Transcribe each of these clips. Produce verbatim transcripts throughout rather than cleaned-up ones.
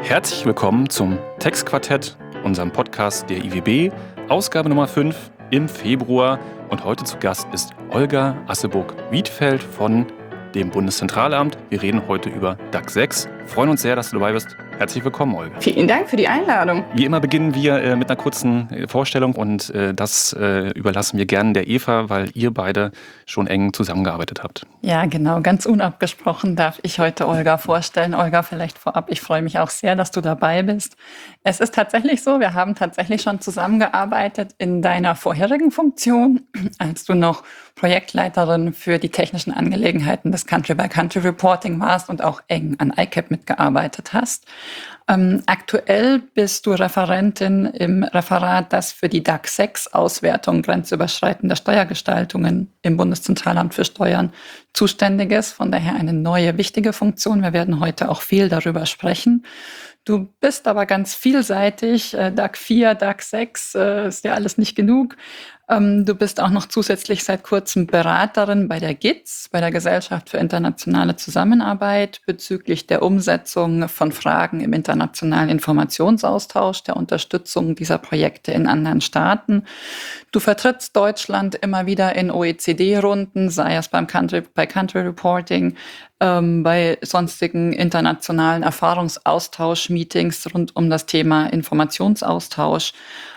Herzlich willkommen zum Textquartett, unserem Podcast der I W B, Ausgabe Nummer fünf im Februar. Und heute zu Gast ist Olga Asseburg-Wiedfeld von dem Bundeszentralamt. Wir reden heute über D A C sechs. Freuen uns sehr, dass du dabei bist. Herzlich willkommen, Olga. Vielen Dank für die Einladung. Wie immer beginnen wir äh, mit einer kurzen äh, Vorstellung und äh, das äh, überlassen wir gerne der Eva, weil ihr beide schon eng zusammengearbeitet habt. Ja, genau. Ganz unabgesprochen darf ich heute Olga vorstellen. Olga, vielleicht vorab, ich freue mich auch sehr, dass du dabei bist. Es ist tatsächlich so, wir haben tatsächlich schon zusammengearbeitet in deiner vorherigen Funktion, als du noch Projektleiterin für die technischen Angelegenheiten des Country-by-Country-Reporting warst und auch eng an I C A P mitgearbeitet hast. Ähm, aktuell bist du Referentin im Referat, das für die D A C sechs Auswertung grenzüberschreitender Steuergestaltungen im Bundeszentralamt für Steuern zuständig ist. Von daher eine neue, wichtige Funktion. Wir werden heute auch viel darüber sprechen. Du bist aber ganz vielseitig. Äh, D A C vier, D A C sechs äh, ist ja alles nicht genug. Ähm, du bist auch noch zusätzlich seit kurzem Beraterin bei der G I T S, bei der Gesellschaft für internationale Zusammenarbeit, bezüglich der Umsetzung von Fragen im internationalen Informationsaustausch, der Unterstützung dieser Projekte in anderen Staaten. Du vertrittst Deutschland immer wieder in O E C D-Runden, sei es beim Country-by-Country-Reporting, ähm, bei sonstigen internationalen Erfahrungsaustausch-Meetings rund um das Thema Informationsaustausch.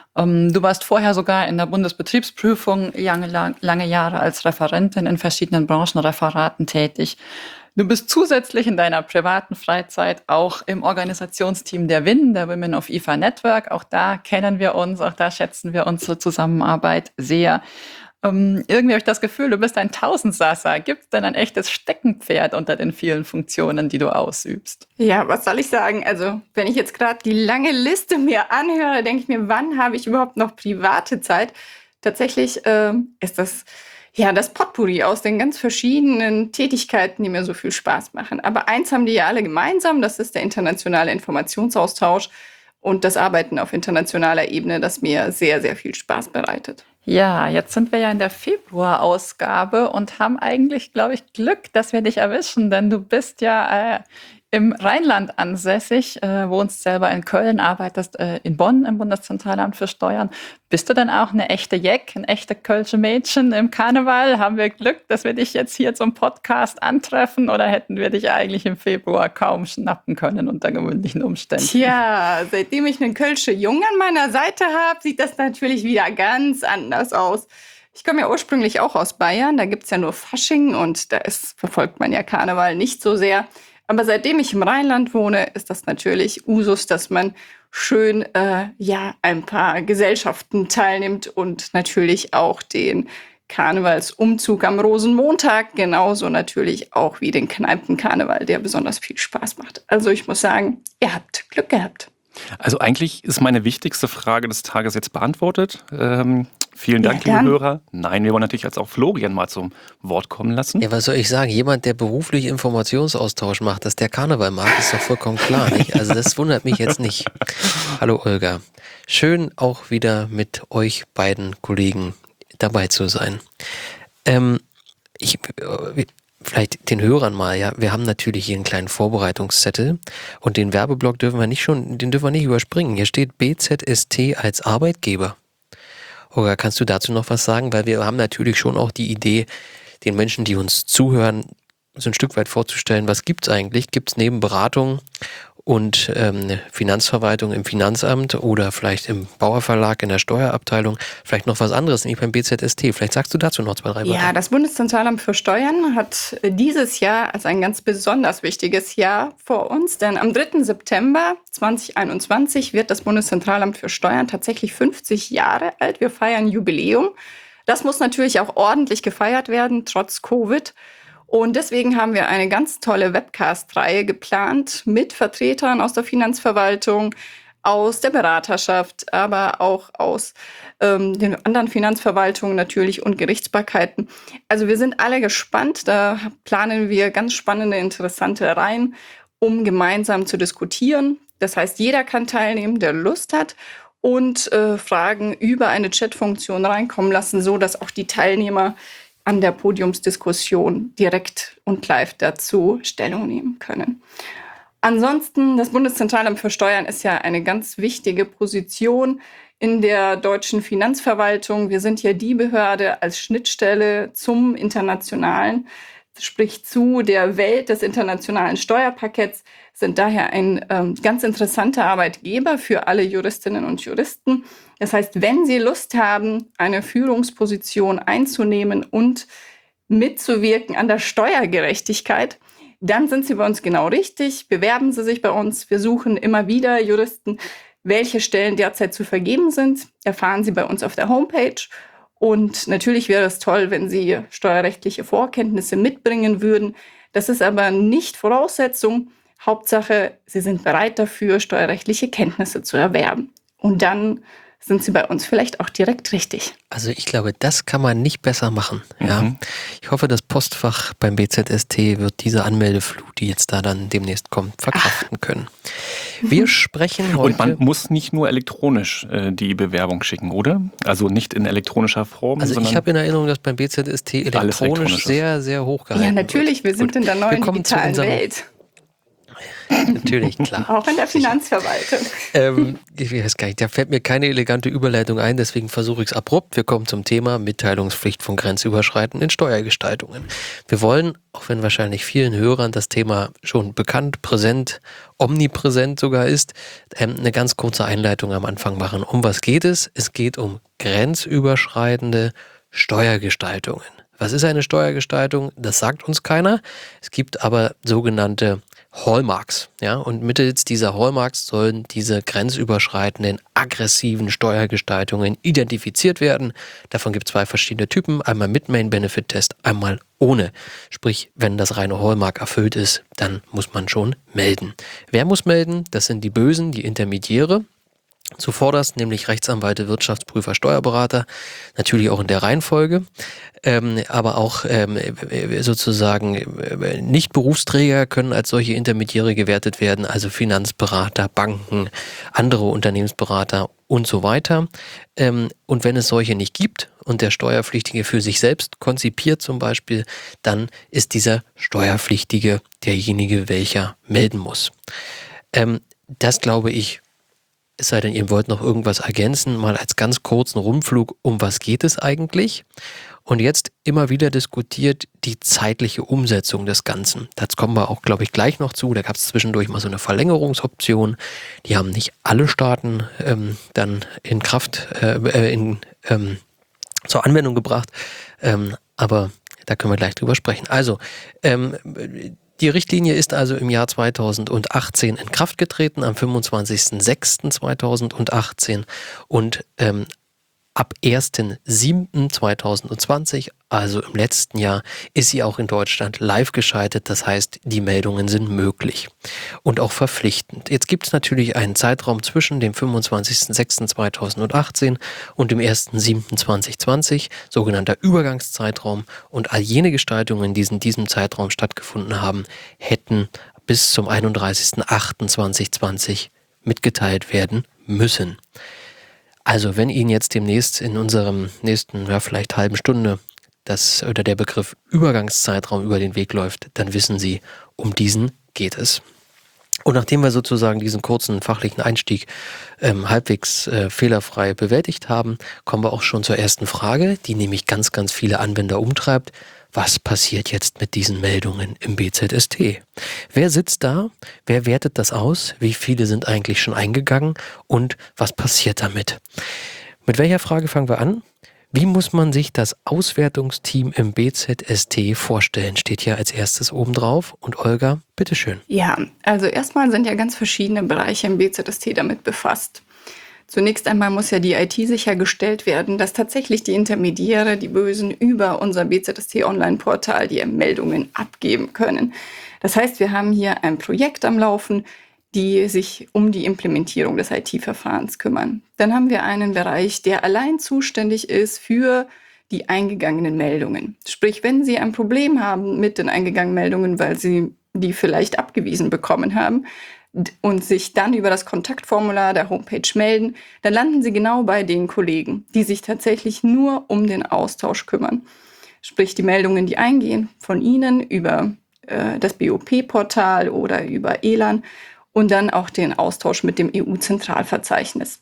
Du warst vorher sogar in der Bundesbetriebsprüfung lange, lange Jahre als Referentin in verschiedenen Branchenreferaten tätig. Du bist zusätzlich in deiner privaten Freizeit auch im Organisationsteam der W I N, der Women of I F A Network. Auch da kennen wir uns, auch da schätzen wir unsere Zusammenarbeit sehr. Ähm, irgendwie habe ich das Gefühl, du bist ein Tausendsasser. Gibt es denn ein echtes Steckenpferd unter den vielen Funktionen, die du ausübst? Ja, was soll ich sagen? Also, wenn ich jetzt gerade die lange Liste mir anhöre, denke ich mir, wann habe ich überhaupt noch private Zeit? Tatsächlich äh, ist das ja das Potpourri aus den ganz verschiedenen Tätigkeiten, die mir so viel Spaß machen. Aber eins haben die ja alle gemeinsam, das ist der internationale Informationsaustausch und das Arbeiten auf internationaler Ebene, das mir sehr, sehr viel Spaß bereitet. Ja, jetzt sind wir ja in der Februar-Ausgabe und haben eigentlich, glaube ich, Glück, dass wir dich erwischen, denn du bist ja äh, im Rheinland ansässig, äh, wohnst selber in Köln, arbeitest äh, in Bonn im Bundeszentralamt für Steuern. Bist du denn auch eine echte Jeck, ein echte Kölsche Mädchen im Karneval? Haben wir Glück, dass wir dich jetzt hier zum Podcast antreffen oder hätten wir dich eigentlich im Februar kaum schnappen können unter gewöhnlichen Umständen? Tja, seitdem ich einen Kölsche Jungen an meiner Seite habe, sieht das natürlich wieder ganz anders aus. Ich komme ja ursprünglich auch aus Bayern, da gibt es ja nur Fasching und da ist, verfolgt man ja Karneval nicht so sehr. Aber seitdem ich im Rheinland wohne, ist das natürlich Usus, dass man schön äh, ja, ein paar Gesellschaften teilnimmt und natürlich auch den Karnevalsumzug am Rosenmontag, genauso natürlich auch wie den Kneipenkarneval, der besonders viel Spaß macht. Also ich muss sagen, ihr habt Glück gehabt. Also eigentlich ist meine wichtigste Frage des Tages jetzt beantwortet. Ähm, vielen Dank, ja, liebe Hörer. Nein, wir wollen natürlich jetzt auch Florian mal zum Wort kommen lassen. Ja, was soll ich sagen? Jemand, der beruflich Informationsaustausch macht, dass der Karneval mag, ist doch vollkommen klar, nicht? Also das wundert mich jetzt nicht. Hallo Olga. Schön auch wieder mit euch beiden Kollegen dabei zu sein. Ähm, ich... Vielleicht den Hörern mal, ja, wir haben natürlich hier einen kleinen Vorbereitungszettel und den Werbeblock dürfen wir nicht schon, den dürfen wir nicht überspringen. Hier steht B Z S T als Arbeitgeber. Olga, kannst du dazu noch was sagen? Weil wir haben natürlich schon auch die Idee, den Menschen, die uns zuhören, so ein Stück weit vorzustellen, was gibt's eigentlich? Gibt's neben Beratung und ähm, Finanzverwaltung im Finanzamt oder vielleicht im Bauerverlag in der Steuerabteilung vielleicht noch was anderes, nämlich beim B Z S T. Vielleicht sagst du dazu noch zwei, drei Wörter. Ja, das Bundeszentralamt für Steuern hat dieses Jahr als ein ganz besonders wichtiges Jahr vor uns, denn am dritten September zweitausendeinundzwanzig wird das Bundeszentralamt für Steuern tatsächlich fünfzig Jahre alt. Wir feiern Jubiläum. Das muss natürlich auch ordentlich gefeiert werden, trotz Covid. Und deswegen haben wir eine ganz tolle Webcast-Reihe geplant mit Vertretern aus der Finanzverwaltung, aus der Beraterschaft, aber auch aus ähm, den anderen Finanzverwaltungen natürlich und Gerichtsbarkeiten. Also wir sind alle gespannt. Da planen wir ganz spannende, interessante Reihen, um gemeinsam zu diskutieren. Das heißt, jeder kann teilnehmen, der Lust hat und äh, Fragen über eine Chatfunktion reinkommen lassen, so dass auch die Teilnehmer an der Podiumsdiskussion direkt und live dazu Stellung nehmen können. Ansonsten, das Bundeszentralamt für Steuern ist ja eine ganz wichtige Position in der deutschen Finanzverwaltung. Wir sind ja die Behörde als Schnittstelle zum Internationalen, sprich zu der Welt des internationalen Steuerpakets, sind daher ein ähm, ganz interessanter Arbeitgeber für alle Juristinnen und Juristen. Das heißt, wenn Sie Lust haben, eine Führungsposition einzunehmen und mitzuwirken an der Steuergerechtigkeit, dann sind Sie bei uns genau richtig. Bewerben Sie sich bei uns. Wir suchen immer wieder Juristen. Welche Stellen derzeit zu vergeben sind, erfahren Sie bei uns auf der Homepage. Und natürlich wäre es toll, wenn Sie steuerrechtliche Vorkenntnisse mitbringen würden. Das ist aber nicht Voraussetzung. Hauptsache, Sie sind bereit dafür, steuerrechtliche Kenntnisse zu erwerben. Und dann sind Sie bei uns vielleicht auch direkt richtig. Also ich glaube, das kann man nicht besser machen. Ja. Mhm. Ich hoffe, das Postfach beim B Z S T wird diese Anmeldeflut, die jetzt da dann demnächst kommt, verkraften Ach. können. Wir sprechen heute... Und man muss nicht nur elektronisch äh, die Bewerbung schicken, oder? Also nicht in elektronischer Form, Also sondern ich habe in Erinnerung, dass beim B Z S T elektronisch, elektronisch sehr, sehr hoch gehalten Ja, natürlich. Wir sind Gut. in der neuen Wir kommen zu digitalen unserem- Welt. Natürlich, klar. Auch in der Finanzverwaltung. ähm, ich weiß gar nicht, da fällt mir keine elegante Überleitung ein, deswegen versuche ich es abrupt. Wir kommen zum Thema Mitteilungspflicht von grenzüberschreitenden Steuergestaltungen. Wir wollen, auch wenn wahrscheinlich vielen Hörern das Thema schon bekannt, präsent, omnipräsent sogar ist, ähm, eine ganz kurze Einleitung am Anfang machen. Um was geht es? Es geht um grenzüberschreitende Steuergestaltungen. Was ist eine Steuergestaltung? Das sagt uns keiner. Es gibt aber sogenannte Hallmarks, ja, und mittels dieser Hallmarks sollen diese grenzüberschreitenden, aggressiven Steuergestaltungen identifiziert werden. Davon gibt es zwei verschiedene Typen, einmal mit Main-Benefit-Test, einmal ohne. Sprich, wenn das reine Hallmark erfüllt ist, dann muss man schon melden. Wer muss melden? Das sind die Bösen, die Intermediäre. Zuvorderst nämlich Rechtsanwälte, Wirtschaftsprüfer, Steuerberater, natürlich auch in der Reihenfolge, ähm, aber auch ähm, sozusagen äh, Nicht-Berufsträger können als solche Intermediäre gewertet werden, also Finanzberater, Banken, andere Unternehmensberater und so weiter. Ähm, und wenn es solche nicht gibt und der Steuerpflichtige für sich selbst konzipiert zum Beispiel, dann ist dieser Steuerpflichtige derjenige, welcher melden muss. Ähm, das glaube ich, es sei denn, ihr wollt noch irgendwas ergänzen, mal als ganz kurzen Rundflug, um was geht es eigentlich? Und jetzt immer wieder diskutiert die zeitliche Umsetzung des Ganzen. Das kommen wir auch, glaube ich, gleich noch zu. Da gab es zwischendurch mal so eine Verlängerungsoption. Die haben nicht alle Staaten ähm, dann in Kraft, äh, in, ähm, zur Anwendung gebracht. Ähm, aber da können wir gleich drüber sprechen. Also, ähm, die Richtlinie ist also im Jahr zweitausendachtzehn in Kraft getreten, am fünfundzwanzigsten sechsten zweitausendachtzehn und ähm, ab ersten siebten zweitausendzwanzig, also im letzten Jahr, ist sie auch in Deutschland live geschaltet. Das heißt, die Meldungen sind möglich und auch verpflichtend. Jetzt gibt es natürlich einen Zeitraum zwischen dem fünfundzwanzigsten sechsten zweitausendachtzehn und dem ersten siebten zweitausendzwanzig, sogenannter Übergangszeitraum. Und all jene Gestaltungen, die in diesem Zeitraum stattgefunden haben, hätten bis zum einunddreißigsten achten zweitausendzwanzig mitgeteilt werden müssen. Also wenn Ihnen jetzt demnächst in unserem nächsten, ja vielleicht halben Stunde das oder der Begriff Übergangszeitraum über den Weg läuft, dann wissen Sie, um diesen geht es. Und nachdem wir sozusagen diesen kurzen fachlichen Einstieg ähm, halbwegs äh, fehlerfrei bewältigt haben, kommen wir auch schon zur ersten Frage, die nämlich ganz, ganz viele Anwender umtreibt. Was passiert jetzt mit diesen Meldungen im B Z S T? Wer sitzt da? Wer wertet das aus? Wie viele sind eigentlich schon eingegangen? Und was passiert damit? Mit welcher Frage fangen wir an? Wie muss man sich das Auswertungsteam im B Z S T vorstellen? Steht hier als erstes oben drauf. Und Olga, bitteschön. Ja, also erstmal sind ja ganz verschiedene Bereiche im B Z S T damit befasst. Zunächst einmal muss ja die I T sichergestellt werden, dass tatsächlich die Intermediäre, die Bösen, über unser B Z S T-Online-Portal die Meldungen abgeben können. Das heißt, wir haben hier ein Projekt am Laufen, die sich um die Implementierung des I T-Verfahrens kümmern. Dann haben wir einen Bereich, der allein zuständig ist für die eingegangenen Meldungen. Sprich, wenn Sie ein Problem haben mit den eingegangenen Meldungen, weil Sie die vielleicht abgewiesen bekommen haben, und sich dann über das Kontaktformular der Homepage melden, dann landen Sie genau bei den Kollegen, die sich tatsächlich nur um den Austausch kümmern. Sprich, die Meldungen, die eingehen, von Ihnen über äh, das B O P-Portal oder über E L A N und dann auch den Austausch mit dem E U-Zentralverzeichnis.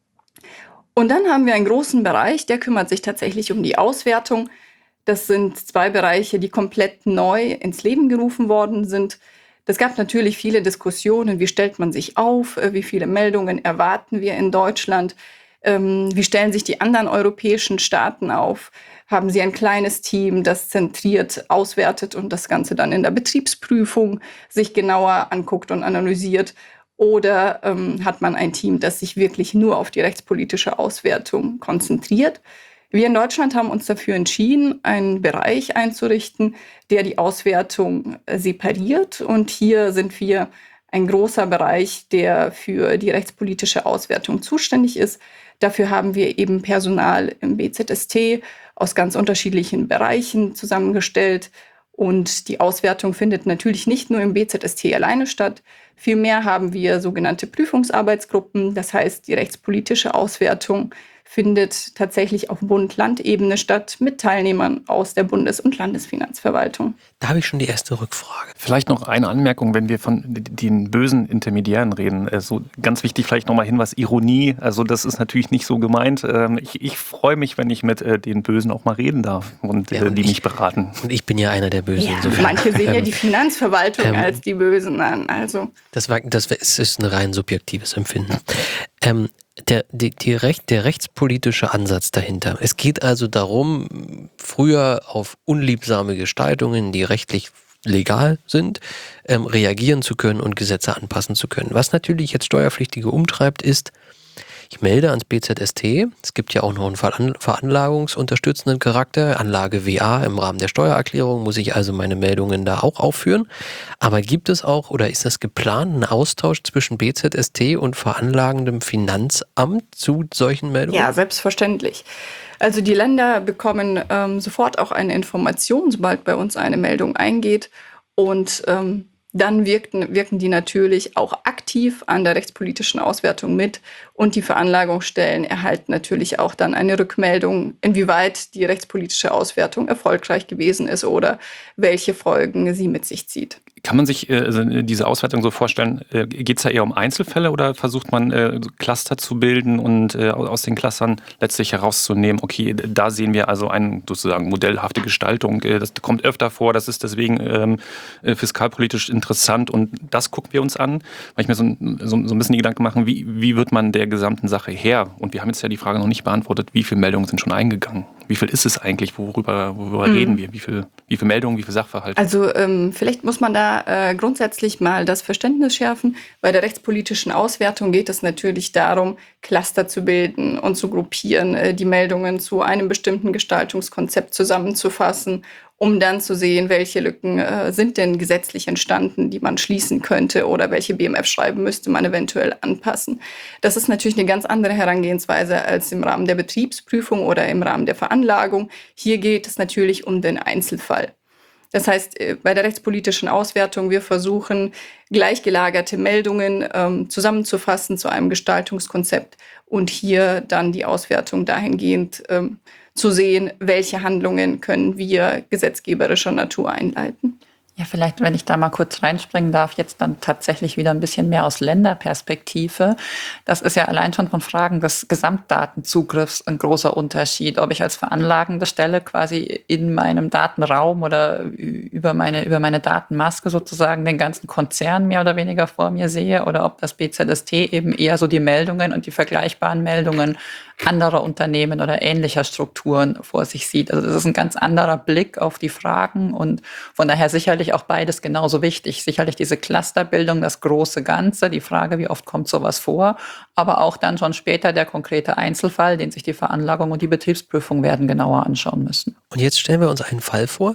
Und dann haben wir einen großen Bereich, der kümmert sich tatsächlich um die Auswertung. Das sind zwei Bereiche, die komplett neu ins Leben gerufen worden sind. Es gab natürlich viele Diskussionen, wie stellt man sich auf, wie viele Meldungen erwarten wir in Deutschland, ähm, wie stellen sich die anderen europäischen Staaten auf, haben sie ein kleines Team, das zentriert auswertet und das Ganze dann in der Betriebsprüfung sich genauer anguckt und analysiert. Oder ähm, hat man ein Team, das sich wirklich nur auf die rechtspolitische Auswertung konzentriert? Wir in Deutschland haben uns dafür entschieden, einen Bereich einzurichten, der die Auswertung separiert. Und hier sind wir ein großer Bereich, der für die rechtspolitische Auswertung zuständig ist. Dafür haben wir eben Personal im B Z S T aus ganz unterschiedlichen Bereichen zusammengestellt. Und die Auswertung findet natürlich nicht nur im B Z S T alleine statt. Vielmehr haben wir sogenannte Prüfungsarbeitsgruppen. Das heißt, die rechtspolitische Auswertung findet tatsächlich auf Bund-Land-Ebene statt mit Teilnehmern aus der Bundes- und Landesfinanzverwaltung. Da habe ich schon die erste Rückfrage. Vielleicht noch eine Anmerkung, wenn wir von den bösen Intermediären reden. Also ganz wichtig vielleicht nochmal hin, was Ironie, also das ist natürlich nicht so gemeint. Ich, ich freue mich, wenn ich mit den Bösen auch mal reden darf und, ja, und die ich, mich beraten. Und ich bin ja einer der Bösen. Ja, insofern. Manche sehen ja die Finanzverwaltung ähm, als die Bösen an. Also. Das, war, das ist ein rein subjektives Empfinden. Ähm, Der, die, die Recht, der rechtspolitische Ansatz dahinter. Es geht also darum, früher auf unliebsame Gestaltungen, die rechtlich legal sind, ähm, reagieren zu können und Gesetze anpassen zu können. Was natürlich jetzt Steuerpflichtige umtreibt, ist, ich melde ans B Z S T, es gibt ja auch noch einen veranlagungsunterstützenden Charakter, Anlage W A im Rahmen der Steuererklärung, muss ich also meine Meldungen da auch aufführen. Aber gibt es auch, oder ist das geplant, einen Austausch zwischen B Z S T und veranlagendem Finanzamt zu solchen Meldungen? Ja, selbstverständlich. Also die Länder bekommen ähm, sofort auch eine Information, sobald bei uns eine Meldung eingeht. Und ähm, dann wirkten, wirken die natürlich auch aktiv an der rechtspolitischen Auswertung mit. Und die Veranlagungsstellen erhalten natürlich auch dann eine Rückmeldung, inwieweit die rechtspolitische Auswertung erfolgreich gewesen ist oder welche Folgen sie mit sich zieht. Kann man sich äh, also diese Auswertung so vorstellen, äh, geht es da eher um Einzelfälle oder versucht man äh, Cluster zu bilden und äh, aus den Clustern letztlich herauszunehmen, okay, da sehen wir also eine sozusagen modellhafte Gestaltung, äh, das kommt öfter vor, das ist deswegen ähm, äh, fiskalpolitisch interessant und das gucken wir uns an, weil ich mir so, so, so ein bisschen die Gedanken mache, wie, wie wird man der gesamten Sache her? Und wir haben jetzt ja die Frage noch nicht beantwortet, wie viele Meldungen sind schon eingegangen? Wie viel ist es eigentlich? Worüber, worüber mhm. reden wir? Wie viel, wie viele Meldungen, wie viele Sachverhalte? Also ähm, vielleicht muss man da äh, grundsätzlich mal das Verständnis schärfen. Bei der rechtspolitischen Auswertung geht es natürlich darum, Cluster zu bilden und zu gruppieren, äh, die Meldungen zu einem bestimmten Gestaltungskonzept zusammenzufassen, um dann zu sehen, welche Lücken äh, sind denn gesetzlich entstanden, die man schließen könnte oder welche B M F-Schreiben müsste man eventuell anpassen. Das ist natürlich eine ganz andere Herangehensweise als im Rahmen der Betriebsprüfung oder im Rahmen der Veranlagung. Hier geht es natürlich um den Einzelfall. Das heißt, bei der rechtspolitischen Auswertung, wir versuchen, gleichgelagerte Meldungen ähm, zusammenzufassen zu einem Gestaltungskonzept und hier dann die Auswertung dahingehend ähm, zu sehen, welche Handlungen können wir gesetzgeberischer Natur einleiten. Ja, vielleicht, wenn ich da mal kurz reinspringen darf, jetzt dann tatsächlich wieder ein bisschen mehr aus Länderperspektive. Das ist ja allein schon von Fragen des Gesamtdatenzugriffs ein großer Unterschied, ob ich als veranlagende Stelle quasi in meinem Datenraum oder über meine, über meine Datenmaske sozusagen den ganzen Konzern mehr oder weniger vor mir sehe oder ob das B Z S T eben eher so die Meldungen und die vergleichbaren Meldungen anderer Unternehmen oder ähnlicher Strukturen vor sich sieht. Also das ist ein ganz anderer Blick auf die Fragen und von daher sicherlich auch beides genauso wichtig. Sicherlich diese Clusterbildung, das große Ganze, die Frage, wie oft kommt sowas vor, aber auch dann schon später der konkrete Einzelfall, den sich die Veranlagung und die Betriebsprüfung werden genauer anschauen müssen. Und jetzt stellen wir uns einen Fall vor,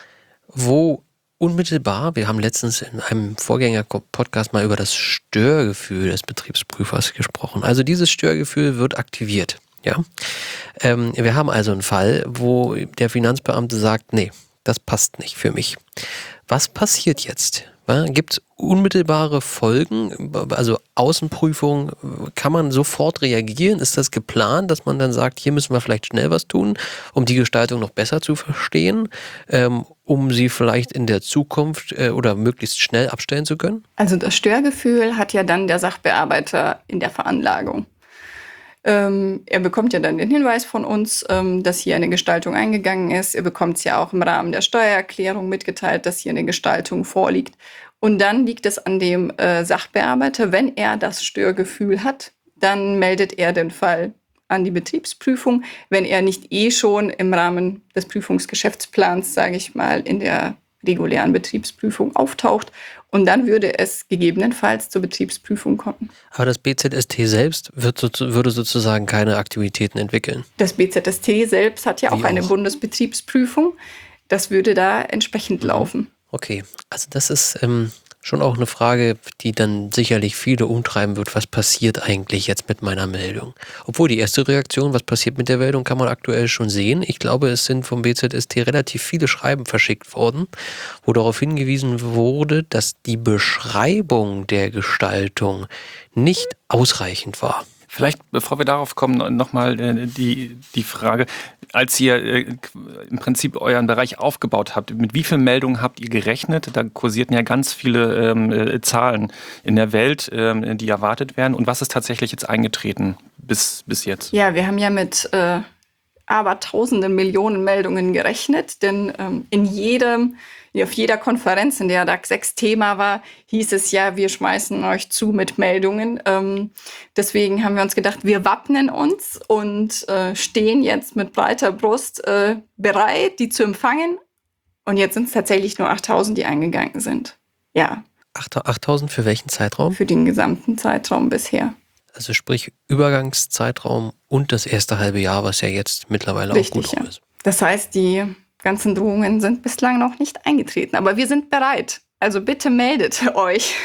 wo unmittelbar, wir haben letztens in einem Vorgänger-Podcast mal über das Störgefühl des Betriebsprüfers gesprochen. Also dieses Störgefühl wird aktiviert. Ja? Ähm, wir haben also einen Fall, wo der Finanzbeamte sagt, nee, das passt nicht für mich. Was passiert jetzt, Gibt es unmittelbare Folgen, also Außenprüfung, kann man sofort reagieren? Ist das geplant, dass man dann sagt, hier müssen wir vielleicht schnell was tun, um die Gestaltung noch besser zu verstehen, ähm, um sie vielleicht in der Zukunft äh, oder möglichst schnell abstellen zu können? Also das Störgefühl hat ja dann der Sachbearbeiter in der Veranlagung. Ähm, er bekommt ja dann den Hinweis von uns, ähm, dass hier eine Gestaltung eingegangen ist. Er bekommt es ja auch im Rahmen der Steuererklärung mitgeteilt, dass hier eine Gestaltung vorliegt. Und dann liegt es an dem äh, Sachbearbeiter, wenn er das Störgefühl hat, dann meldet er den Fall an die Betriebsprüfung, wenn er nicht eh schon im Rahmen des Prüfungsgeschäftsplans, sage ich mal, in der regulären Betriebsprüfung auftaucht. Und dann würde es gegebenenfalls zur Betriebsprüfung kommen. Aber das B Z S T selbst wird so, würde sozusagen keine Aktivitäten entwickeln? Das B Z S T selbst hat ja Wie auch eine auch? Bundesbetriebsprüfung. Das würde da entsprechend laufen. Okay, also das ist ähm, schon auch eine Frage, die dann sicherlich viele umtreiben wird. Was passiert eigentlich jetzt mit meiner Meldung? Obwohl die erste Reaktion, was passiert mit der Meldung, kann man aktuell schon sehen. Ich glaube, es sind vom B Z S T relativ viele Schreiben verschickt worden, wo darauf hingewiesen wurde, dass die Beschreibung der Gestaltung nicht ausreichend war. Vielleicht, bevor wir darauf kommen, nochmal äh, die, die Frage, als ihr äh, im Prinzip euren Bereich aufgebaut habt, mit wie vielen Meldungen habt ihr gerechnet? Da kursierten ja ganz viele ähm, äh, Zahlen in der Welt, ähm, die erwartet werden. Und was ist tatsächlich jetzt eingetreten bis, bis jetzt? Ja, wir haben ja mit äh, aber tausenden Millionen Meldungen gerechnet, denn ähm, in jedem, auf jeder Konferenz, in der D A X sechs Thema war, hieß es ja, wir schmeißen euch zu mit Meldungen. Ähm, deswegen haben wir uns gedacht, wir wappnen uns und äh, stehen jetzt mit breiter Brust äh, bereit, die zu empfangen. Und jetzt sind es tatsächlich nur achttausend, die eingegangen sind. Ja. achttausend für welchen Zeitraum? Für den gesamten Zeitraum bisher. Also sprich Übergangszeitraum und das erste halbe Jahr, was ja jetzt mittlerweile Richtig, auch gut rum ja. ist. Das heißt, die ganzen Drohungen sind bislang noch nicht eingetreten. Aber wir sind bereit. Also bitte meldet euch.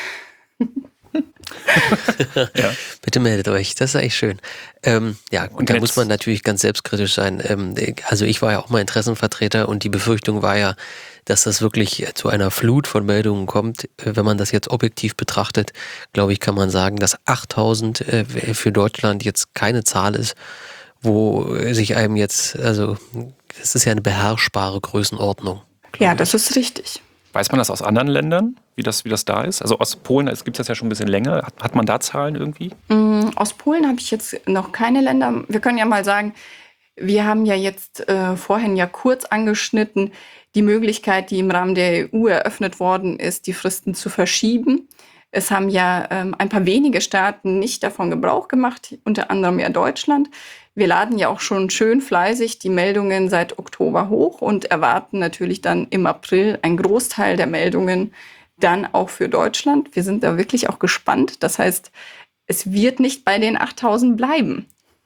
Ja. Bitte meldet euch, das ist eigentlich schön. Ähm, ja, und da muss man natürlich ganz selbstkritisch sein. Ähm, also ich war ja auch mal Interessenvertreter und die Befürchtung war ja, dass das wirklich zu einer Flut von Meldungen kommt. Wenn man das jetzt objektiv betrachtet, glaube ich, kann man sagen, dass achttausend äh, für Deutschland jetzt keine Zahl ist, wo sich einem jetzt, also das ist ja eine beherrschbare Größenordnung. Ja, das ist richtig. Weiß man das aus anderen Ländern, wie das, wie das da ist? Also aus Polen, es gibt es ja schon ein bisschen länger. Hat, hat man da Zahlen irgendwie? Mm, aus Polen habe ich jetzt noch keine Länder. Wir können ja mal sagen, wir haben ja jetzt äh, vorhin ja kurz angeschnitten, die Möglichkeit, die im Rahmen der E U eröffnet worden ist, die Fristen zu verschieben. Es haben ja ähm, ein paar wenige Staaten nicht davon Gebrauch gemacht, unter anderem ja Deutschland. Wir laden ja auch schon schön fleißig die Meldungen seit Oktober hoch und erwarten natürlich dann im April einen Großteil der Meldungen dann auch für Deutschland. Wir sind da wirklich auch gespannt. Das heißt, es wird nicht bei den achttausend bleiben.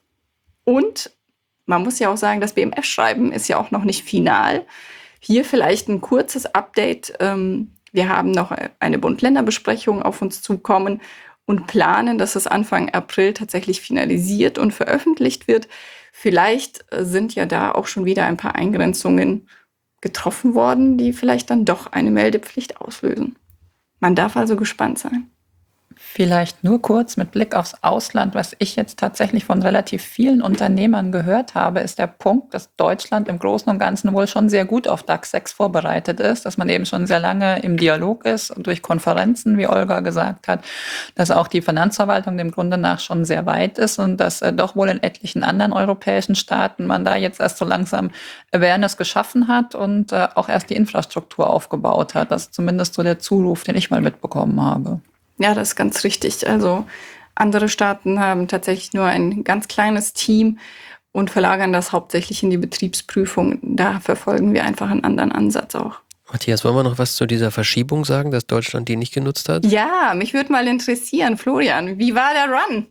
Und man muss ja auch sagen, das B M F-Schreiben ist ja auch noch nicht final. Hier vielleicht ein kurzes Update. Wir haben noch eine Bund-Länder-Besprechung auf uns zukommen und planen, dass es Anfang April tatsächlich finalisiert und veröffentlicht wird. Vielleicht sind ja da auch schon wieder ein paar Eingrenzungen getroffen worden, die vielleicht dann doch eine Meldepflicht auslösen. Man darf also gespannt sein. Vielleicht nur kurz mit Blick aufs Ausland. Was ich jetzt tatsächlich von relativ vielen Unternehmern gehört habe, ist der Punkt, dass Deutschland im Großen und Ganzen wohl schon sehr gut auf D A X sechs vorbereitet ist, dass man eben schon sehr lange im Dialog ist und durch Konferenzen, wie Olga gesagt hat, dass auch die Finanzverwaltung dem Grunde nach schon sehr weit ist und dass äh, doch wohl in etlichen anderen europäischen Staaten man da jetzt erst so langsam Awareness geschaffen hat und äh, auch erst die Infrastruktur aufgebaut hat. Das ist zumindest so der Zuruf, den ich mal mitbekommen habe. Ja, das ist ganz richtig. Also andere Staaten haben tatsächlich nur ein ganz kleines Team und verlagern das hauptsächlich in die Betriebsprüfung. Da verfolgen wir einfach einen anderen Ansatz auch. Matthias, wollen wir noch was zu dieser Verschiebung sagen, dass Deutschland die nicht genutzt hat? Ja, mich würde mal interessieren, Florian, wie war der Run?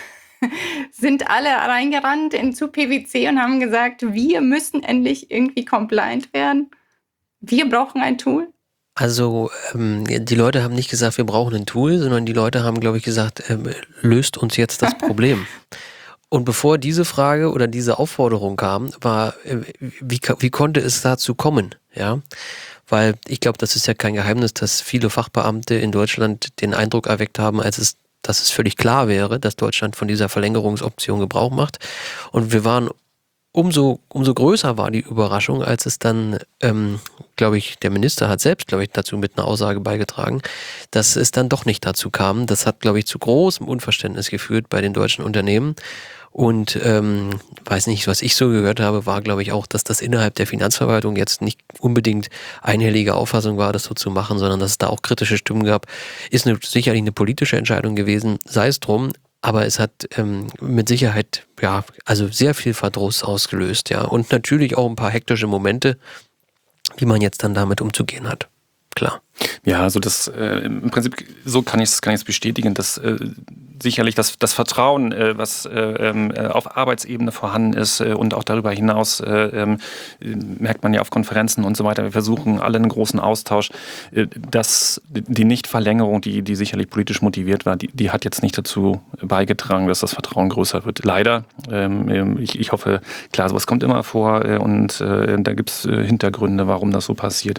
Sind alle reingerannt in zu P W C und haben gesagt, wir müssen endlich irgendwie compliant werden? Wir brauchen ein Tool? Also ähm, die Leute haben nicht gesagt, wir brauchen ein Tool, sondern die Leute haben, glaube ich, gesagt, ähm, löst uns jetzt das Problem. Und bevor diese Frage oder diese Aufforderung kam, war, äh, wie, wie konnte es dazu kommen? Ja, weil ich glaube, das ist ja kein Geheimnis, dass viele Fachbeamte in Deutschland den Eindruck erweckt haben, als es, dass es völlig klar wäre, dass Deutschland von dieser Verlängerungsoption Gebrauch macht. Und wir waren Umso, umso größer war die Überraschung, als es dann, ähm, glaube ich, der Minister hat selbst, glaube ich, dazu mit einer Aussage beigetragen, dass es dann doch nicht dazu kam. Das hat, glaube ich, zu großem Unverständnis geführt bei den deutschen Unternehmen. Und ähm, weiß nicht, was ich so gehört habe, war, glaube ich, auch, dass das innerhalb der Finanzverwaltung jetzt nicht unbedingt einhellige Auffassung war, das so zu machen, sondern dass es da auch kritische Stimmen gab. Ist eine, sicherlich eine politische Entscheidung gewesen, sei es drum. Aber es hat ähm, mit Sicherheit, ja, also sehr viel Verdruss ausgelöst, ja. Und natürlich auch ein paar hektische Momente, wie man jetzt dann damit umzugehen hat. Klar. Ja, also das äh, im Prinzip, so kann ich es kann ich's bestätigen, dass äh, sicherlich das, das Vertrauen, äh, was äh, äh, auf Arbeitsebene vorhanden ist äh, und auch darüber hinaus äh, äh, merkt man ja auf Konferenzen und so weiter, wir versuchen alle einen großen Austausch, äh, dass die Nichtverlängerung, die, die sicherlich politisch motiviert war, die, die hat jetzt nicht dazu beigetragen, dass das Vertrauen größer wird. Leider. Ähm, ich, ich hoffe, klar, sowas kommt immer vor äh, und äh, da gibt es äh, Hintergründe, warum das so passiert.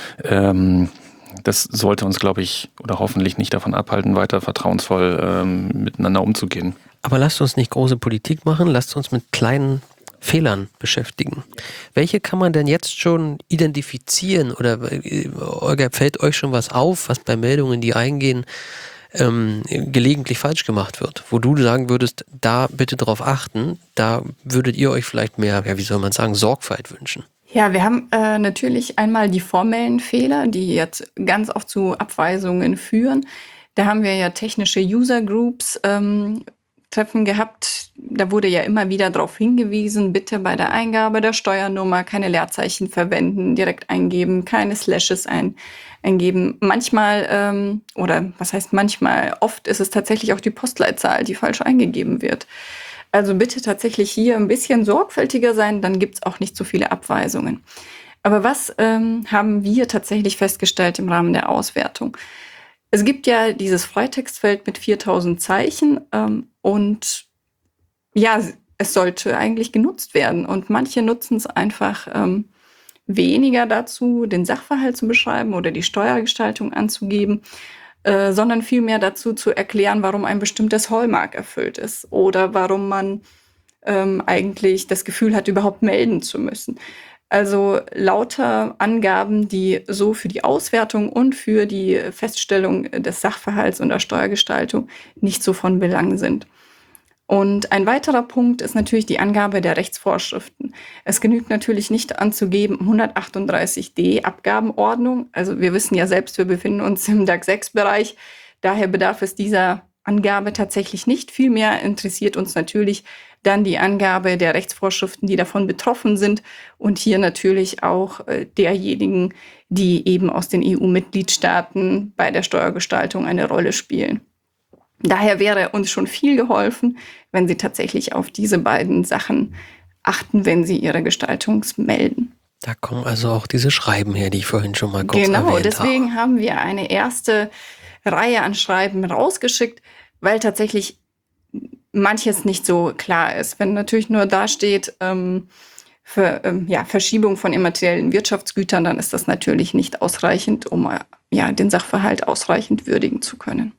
Ähm, Das sollte uns, glaube ich, oder hoffentlich nicht davon abhalten, weiter vertrauensvoll ähm, miteinander umzugehen. Aber lasst uns nicht große Politik machen, lasst uns mit kleinen Fehlern beschäftigen. Welche kann man denn jetzt schon identifizieren oder Olga, fällt euch schon was auf, was bei Meldungen, die eingehen, ähm, gelegentlich falsch gemacht wird? Wo du sagen würdest, da bitte drauf achten, da würdet ihr euch vielleicht mehr, ja, wie soll man sagen, Sorgfalt wünschen? Ja, wir haben äh, natürlich einmal die formellen Fehler, die jetzt ganz oft zu Abweisungen führen. Da haben wir ja technische User Groups ähm, Treffen gehabt. Da wurde ja immer wieder darauf hingewiesen, bitte bei der Eingabe der Steuernummer keine Leerzeichen verwenden, direkt eingeben, keine Slashes ein, eingeben. Manchmal, ähm, oder was heißt manchmal, oft ist es tatsächlich auch die Postleitzahl, die falsch eingegeben wird. Also bitte tatsächlich hier ein bisschen sorgfältiger sein, dann gibt es auch nicht so viele Abweisungen. Aber was ähm, haben wir tatsächlich festgestellt im Rahmen der Auswertung? Es gibt ja dieses Freitextfeld mit viertausend Zeichen ähm, und ja, es sollte eigentlich genutzt werden. Und manche nutzen es einfach ähm, weniger dazu, den Sachverhalt zu beschreiben oder die Steuergestaltung anzugeben, Äh, sondern vielmehr dazu zu erklären, warum ein bestimmtes Hallmark erfüllt ist oder warum man ähm, eigentlich das Gefühl hat, überhaupt melden zu müssen. Also lauter Angaben, die so für die Auswertung und für die Feststellung des Sachverhalts und der Steuergestaltung nicht so von Belang sind. Und ein weiterer Punkt ist natürlich die Angabe der Rechtsvorschriften. Es genügt natürlich nicht anzugeben hundertachtunddreißig d Abgabenordnung. Also wir wissen ja selbst, wir befinden uns im DAX sechs Bereich. Daher bedarf es dieser Angabe tatsächlich nicht. Vielmehr interessiert uns natürlich dann die Angabe der Rechtsvorschriften, die davon betroffen sind. Und hier natürlich auch äh, derjenigen, die eben aus den E U-Mitgliedstaaten bei der Steuergestaltung eine Rolle spielen. Daher wäre uns schon viel geholfen, wenn Sie tatsächlich auf diese beiden Sachen achten, wenn Sie Ihre Gestaltung melden. Da kommen also auch diese Schreiben her, die ich vorhin schon mal kurz genau, erwähnt habe. Genau, deswegen haben wir eine erste Reihe an Schreiben rausgeschickt, weil tatsächlich manches nicht so klar ist. Wenn natürlich nur da steht, ähm, für ähm, ja, Verschiebung von immateriellen Wirtschaftsgütern, dann ist das natürlich nicht ausreichend, um äh, ja, den Sachverhalt ausreichend würdigen zu können.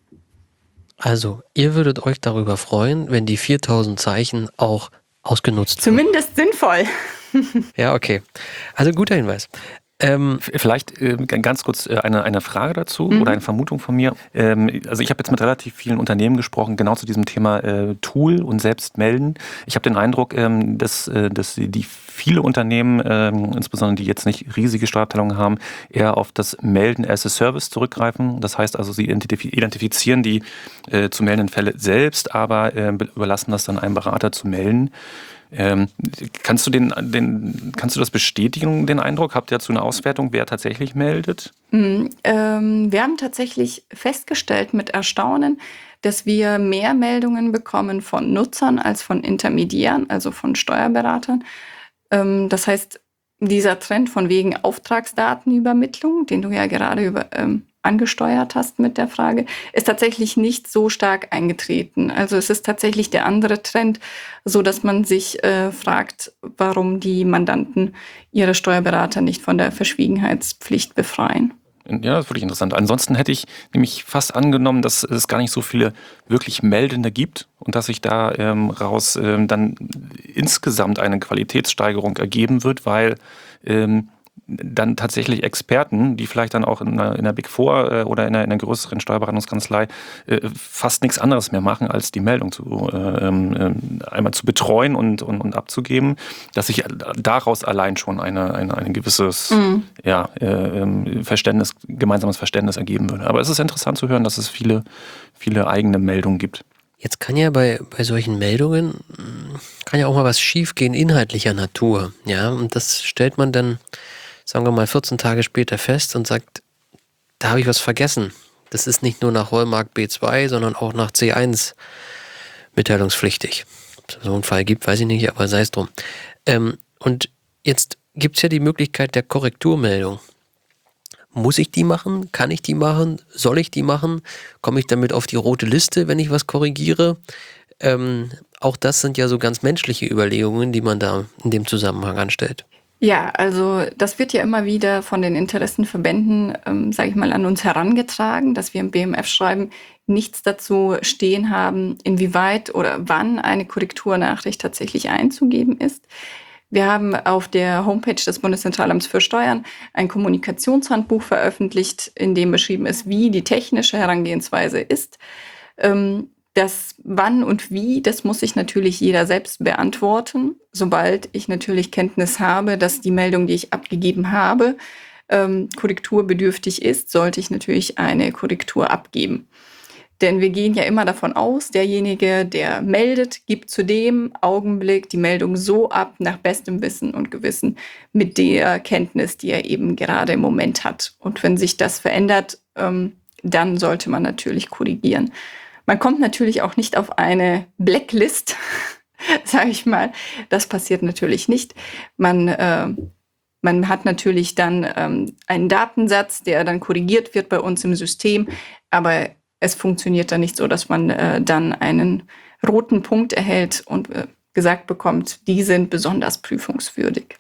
Also, ihr würdet euch darüber freuen, wenn die viertausend Zeichen auch ausgenutzt werden. Zumindest sinnvoll. Ja, okay. Also, guter Hinweis. Ähm, Vielleicht äh, ganz kurz äh, eine, eine Frage dazu mhm. oder eine Vermutung von mir. Ähm, also ich habe jetzt mit relativ vielen Unternehmen gesprochen, genau zu diesem Thema äh, Tool und Selbstmelden. Ich habe den Eindruck, ähm, dass, äh, dass die viele Unternehmen, ähm, insbesondere die jetzt nicht riesige Steuerabteilungen haben, eher auf das Melden as a Service zurückgreifen. Das heißt also, sie identif- identifizieren die äh, zu meldenden Fälle selbst, aber äh, überlassen das dann einem Berater zu melden. Ähm, kannst du den, den, kannst du das bestätigen, den Eindruck? Habt ihr dazu eine Auswertung, wer tatsächlich meldet? Mm, ähm, wir haben tatsächlich festgestellt mit Erstaunen, dass wir mehr Meldungen bekommen von Nutzern als von Intermediären, also von Steuerberatern. Ähm, das heißt, dieser Trend von wegen Auftragsdatenübermittlung, den du ja gerade über, ähm, angesteuert hast mit der Frage, ist tatsächlich nicht so stark eingetreten. Also es ist tatsächlich der andere Trend, so dass man sich äh, fragt, warum die Mandanten ihre Steuerberater nicht von der Verschwiegenheitspflicht befreien. Ja, das ist wirklich interessant. Ansonsten hätte ich nämlich fast angenommen, dass es gar nicht so viele wirklich Meldende gibt und dass sich da ähm, raus ähm, dann insgesamt eine Qualitätssteigerung ergeben wird, weil ähm, dann tatsächlich Experten, die vielleicht dann auch in einer, in einer Big Four äh, oder in einer, in einer größeren Steuerberatungskanzlei äh, fast nichts anderes mehr machen, als die Meldung zu, äh, äh, einmal zu betreuen und, und, und abzugeben, dass sich daraus allein schon eine, eine, ein gewisses mhm. ja, äh, Verständnis, gemeinsames Verständnis ergeben würde. Aber es ist interessant zu hören, dass es viele, viele eigene Meldungen gibt. Jetzt kann ja bei, bei solchen Meldungen, kann ja auch mal was schiefgehen, inhaltlicher Natur. Ja, und das stellt man dann, sagen wir mal, vierzehn Tage später fest und sagt, da habe ich was vergessen. Das ist nicht nur nach Hallmark B zwei, sondern auch nach C eins mitteilungspflichtig. Ob es so einen Fall gibt, weiß ich nicht, aber sei es drum. Ähm, und jetzt gibt es ja die Möglichkeit der Korrekturmeldung. Muss ich die machen? Kann ich die machen? Soll ich die machen? Komme ich damit auf die rote Liste, wenn ich was korrigiere? Ähm, auch das sind ja so ganz menschliche Überlegungen, die man da in dem Zusammenhang anstellt. Ja, also das wird ja immer wieder von den Interessenverbänden, ähm, sage ich mal, an uns herangetragen, dass wir im B M F-Schreiben nichts dazu stehen haben, inwieweit oder wann eine Korrekturnachricht tatsächlich einzugeben ist. Wir haben auf der Homepage des Bundeszentralamts für Steuern ein Kommunikationshandbuch veröffentlicht, in dem beschrieben ist, wie die technische Herangehensweise ist. Ähm, Das Wann und Wie, das muss sich natürlich jeder selbst beantworten. Sobald ich natürlich Kenntnis habe, dass die Meldung, die ich abgegeben habe, ähm, korrekturbedürftig ist, sollte ich natürlich eine Korrektur abgeben. Denn wir gehen ja immer davon aus, derjenige, der meldet, gibt zu dem Augenblick die Meldung so ab, nach bestem Wissen und Gewissen, mit der Kenntnis, die er eben gerade im Moment hat. Und wenn sich das verändert, ähm, dann sollte man natürlich korrigieren. Man kommt natürlich auch nicht auf eine Blacklist, sage ich mal. Das passiert natürlich nicht. Man, äh, man hat natürlich dann ähm, einen Datensatz, der dann korrigiert wird bei uns im System. Aber es funktioniert dann nicht so, dass man äh, dann einen roten Punkt erhält und äh, gesagt bekommt, die sind besonders prüfungswürdig.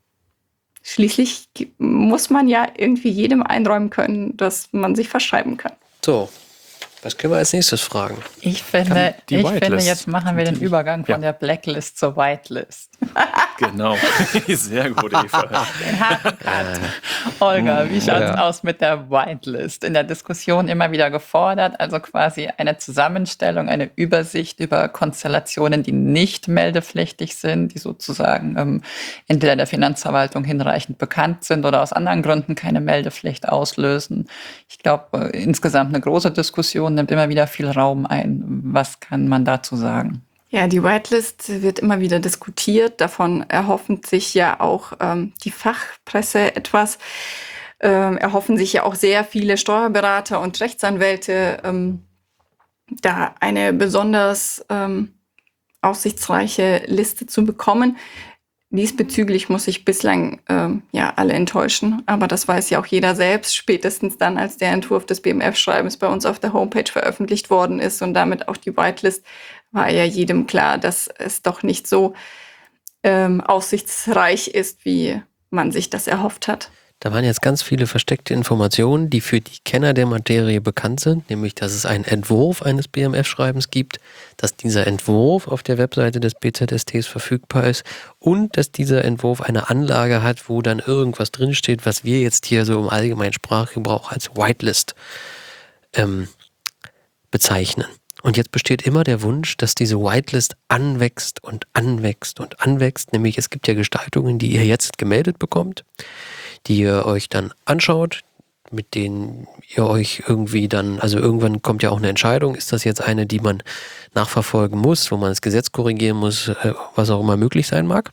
Schließlich muss man ja irgendwie jedem einräumen können, dass man sich verschreiben kann. So. Was können wir als nächstes fragen? Ich finde, ich finde jetzt machen wir den Übergang von ja. der Blacklist zur Whitelist. Genau. Sehr gut, Eva. Den Haken gerade. Olga, wie schaut es ja. aus mit der Whitelist? In der Diskussion immer wieder gefordert, also quasi eine Zusammenstellung, eine Übersicht über Konstellationen, die nicht meldepflichtig sind, die sozusagen ähm, entweder der Finanzverwaltung hinreichend bekannt sind oder aus anderen Gründen keine Meldepflicht auslösen. Ich glaube, äh, insgesamt eine große Diskussion, nimmt immer wieder viel Raum ein. Was kann man dazu sagen? Ja, die Whitelist wird immer wieder diskutiert. Davon erhoffen sich ja auch ähm, die Fachpresse etwas. Ähm, erhoffen sich ja auch sehr viele Steuerberater und Rechtsanwälte, ähm, da eine besonders ähm, aussichtsreiche Liste zu bekommen. Diesbezüglich muss ich bislang ähm, ja alle enttäuschen, aber das weiß ja auch jeder selbst, spätestens dann, als der Entwurf des B M F-Schreibens bei uns auf der Homepage veröffentlicht worden ist und damit auch die Whitelist, war ja jedem klar, dass es doch nicht so ähm, aussichtsreich ist, wie man sich das erhofft hat. Da waren jetzt ganz viele versteckte Informationen, die für die Kenner der Materie bekannt sind, nämlich, dass es einen Entwurf eines B M F-Schreibens gibt, dass dieser Entwurf auf der Webseite des B Z S Ts verfügbar ist und dass dieser Entwurf eine Anlage hat, wo dann irgendwas drinsteht, was wir jetzt hier so im allgemeinen Sprachgebrauch als Whitelist ähm, bezeichnen. Und jetzt besteht immer der Wunsch, dass diese Whitelist anwächst und anwächst und anwächst, nämlich es gibt ja Gestaltungen, die ihr jetzt gemeldet bekommt, die ihr euch dann anschaut, mit denen ihr euch irgendwie dann, also irgendwann kommt ja auch eine Entscheidung, ist das jetzt eine, die man nachverfolgen muss, wo man das Gesetz korrigieren muss, was auch immer möglich sein mag,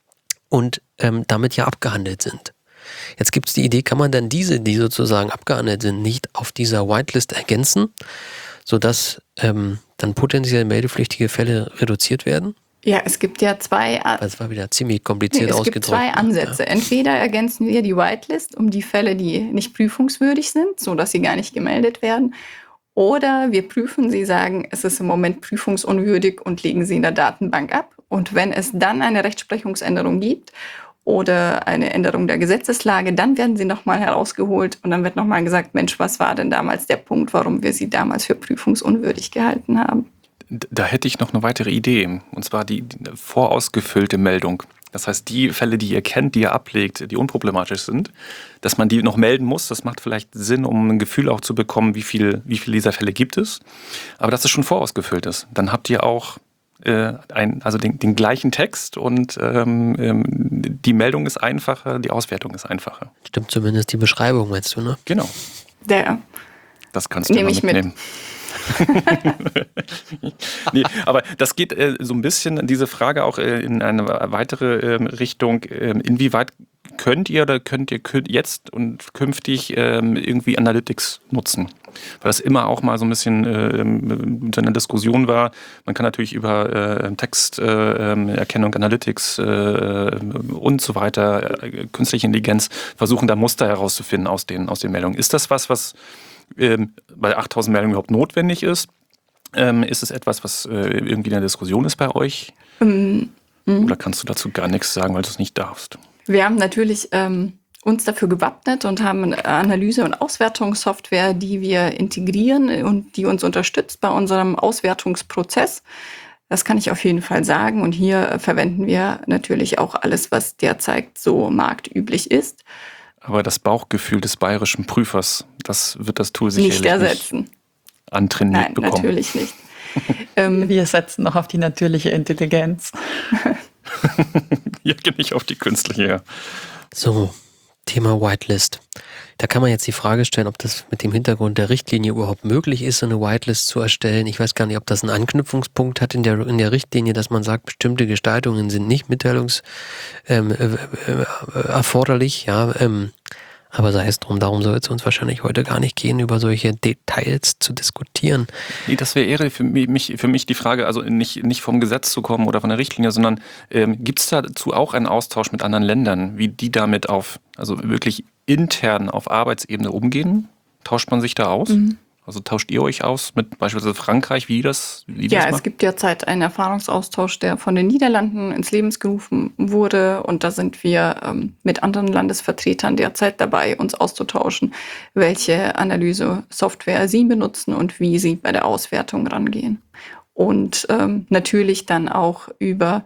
und ähm, damit ja abgehandelt sind. Jetzt gibt es die Idee, kann man dann diese, die sozusagen abgehandelt sind, nicht auf dieser Whitelist ergänzen, sodass ähm, dann potenziell meldepflichtige Fälle reduziert werden? Ja, es gibt ja zwei. Das war wieder ziemlich kompliziert nee, es ausgedrückt. Es gibt zwei Ansätze. Ja. Entweder ergänzen wir die Whitelist um die Fälle, die nicht prüfungswürdig sind, sodass sie gar nicht gemeldet werden. Oder wir prüfen sie, sagen, es ist im Moment prüfungsunwürdig und legen sie in der Datenbank ab. Und wenn es dann eine Rechtsprechungsänderung gibt oder eine Änderung der Gesetzeslage, dann werden sie nochmal herausgeholt und dann wird nochmal gesagt, Mensch, was war denn damals der Punkt, warum wir sie damals für prüfungsunwürdig gehalten haben? Da hätte ich noch eine weitere Idee, und zwar die, die vorausgefüllte Meldung. Das heißt, die Fälle, die ihr kennt, die ihr ablegt, die unproblematisch sind, dass man die noch melden muss. Das macht vielleicht Sinn, um ein Gefühl auch zu bekommen, wie viel, wie viele dieser Fälle gibt es. Aber dass es schon vorausgefüllt ist, dann habt ihr auch äh, ein, also den, den gleichen Text und ähm, die Meldung ist einfacher, die Auswertung ist einfacher. Stimmt zumindest die Beschreibung, meinst du, ne? Genau. Der Das kannst du mal mitnehmen. Mit. Nee, aber das geht äh, so ein bisschen, diese Frage auch äh, in eine weitere äh, Richtung, äh, inwieweit könnt ihr oder könnt ihr könnt jetzt und künftig äh, irgendwie Analytics nutzen? Weil das immer auch mal so ein bisschen äh, in einer Diskussion war. Man kann natürlich über äh, Texterkennung, äh, Analytics äh, und so weiter, äh, künstliche Intelligenz versuchen, da Muster herauszufinden aus den, aus den Meldungen. Ist das was, was Ähm, bei achttausend Meldungen überhaupt notwendig ist? Ähm, ist es etwas, was äh, irgendwie in der Diskussion ist bei euch? Mhm. Oder kannst du dazu gar nichts sagen, weil du es nicht darfst? Wir haben natürlich ähm, uns dafür gewappnet und haben eine Analyse- und Auswertungssoftware, die wir integrieren und die uns unterstützt bei unserem Auswertungsprozess. Das kann ich auf jeden Fall sagen. Und hier verwenden wir natürlich auch alles, was derzeit so marktüblich ist. Aber das Bauchgefühl des bayerischen Prüfers, das wird das Tool sicherlich nicht ersetzen. Nicht antrainiert Nein, bekommen. Natürlich nicht. ähm, Wir setzen noch auf die natürliche Intelligenz. Ja, nicht auf die künstliche. Ja. So, Thema Whitelist. Da kann man jetzt die Frage stellen, ob das mit dem Hintergrund der Richtlinie überhaupt möglich ist, so eine Whitelist zu erstellen. Ich weiß gar nicht, ob das einen Anknüpfungspunkt hat in der, in der Richtlinie, dass man sagt, bestimmte Gestaltungen sind nicht mitteilungs ähm, äh, erforderlich. Ja, ähm, aber sei es drum, darum soll es uns wahrscheinlich heute gar nicht gehen, über solche Details zu diskutieren. Nee, das wäre eher für mich, für mich die Frage, also nicht, nicht vom Gesetz zu kommen oder von der Richtlinie, sondern ähm, gibt es dazu auch einen Austausch mit anderen Ländern, wie die damit auf, also wirklich intern auf Arbeitsebene umgehen? Tauscht man sich da aus? Mhm. Also tauscht ihr euch aus mit beispielsweise Frankreich, wie das wie Ja, das es gibt derzeit einen Erfahrungsaustausch, der von den Niederlanden ins Leben gerufen wurde. Und da sind wir ähm, mit anderen Landesvertretern derzeit dabei, uns auszutauschen, welche Analyse-Software sie benutzen und wie sie bei der Auswertung rangehen. Und ähm, natürlich dann auch über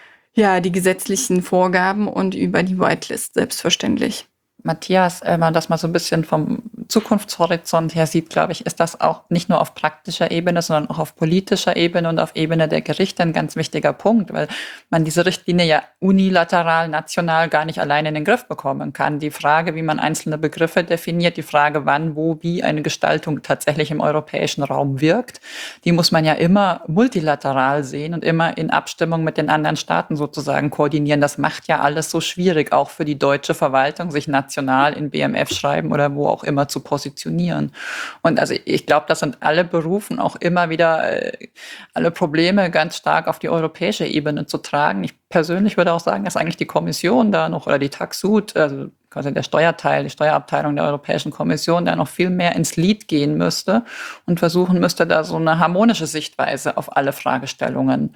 ja, die gesetzlichen Vorgaben und über die Whitelist, selbstverständlich. Matthias, wenn man das mal so ein bisschen vom Zukunftshorizont her sieht, glaube ich, ist das auch nicht nur auf praktischer Ebene, sondern auch auf politischer Ebene und auf Ebene der Gerichte ein ganz wichtiger Punkt, weil man diese Richtlinie ja unilateral, national gar nicht alleine in den Griff bekommen kann. Die Frage, wie man einzelne Begriffe definiert, die Frage, wann, wo, wie eine Gestaltung tatsächlich im europäischen Raum wirkt, die muss man ja immer multilateral sehen und immer in Abstimmung mit den anderen Staaten sozusagen koordinieren. Das macht ja alles so schwierig, auch für die deutsche Verwaltung, sich national in B M F schreiben oder wo auch immer zu positionieren. Und also ich glaube, das sind alle Berufen auch immer wieder äh, alle Probleme ganz stark auf die europäische Ebene zu tragen. Ich persönlich würde auch sagen, dass eigentlich die Kommission da noch oder die Taxud, also quasi der Steuerteil, die Steuerabteilung der Europäischen Kommission da noch viel mehr ins Lead gehen müsste und versuchen müsste, da so eine harmonische Sichtweise auf alle Fragestellungen